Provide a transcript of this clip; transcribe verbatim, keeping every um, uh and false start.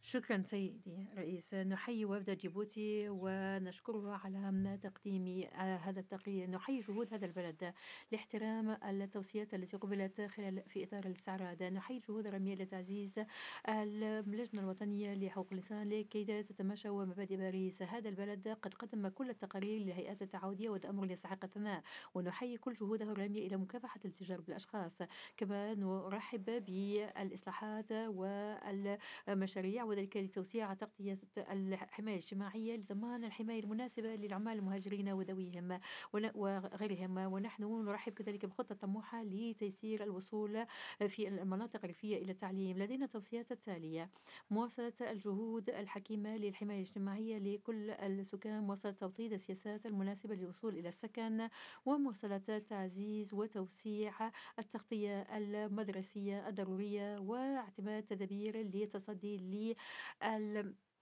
شكرا سيدي الرئيس، نحيي وفد جيبوتي ونشكره على تقديم آه، هذا التقرير. نحيي جهود هذا البلد لاحترام التوصيات التي قبلت خلال في إطار الاستعراض. نحيي جهود الرمية لتعزيز اللجنة الوطنية لحقوق الإنسان لكي تتماشى مع مبادئ باريس. هذا البلد قد قدم كل التقارير للهيئات التعاونية وهذا أمر يستحق الثناء، ونحيي كل جهوده الرامية إلى مكافحة الاتجار بالأشخاص. كما نرحب بالإصلاحات وال مشاريع، وذلك لتوسيع تغطية الحماية الاجتماعية لضمان الحماية المناسبة للعمال المهاجرين وذويهم ون- وغيرهم. ونحن نرحب كذلك بخطة طموحة لتيسير الوصول في المناطق الريفية إلى التعليم. لدينا التوصيات التالية: مواصلة الجهود الحكيمة للحماية الاجتماعية لكل السكان، مواصلة توطيد السياسات المناسبة للوصول إلى السكن، ومواصلة تعزيز وتوسيع التغطية المدرسية الضرورية، واعتماد تدابير للتصدي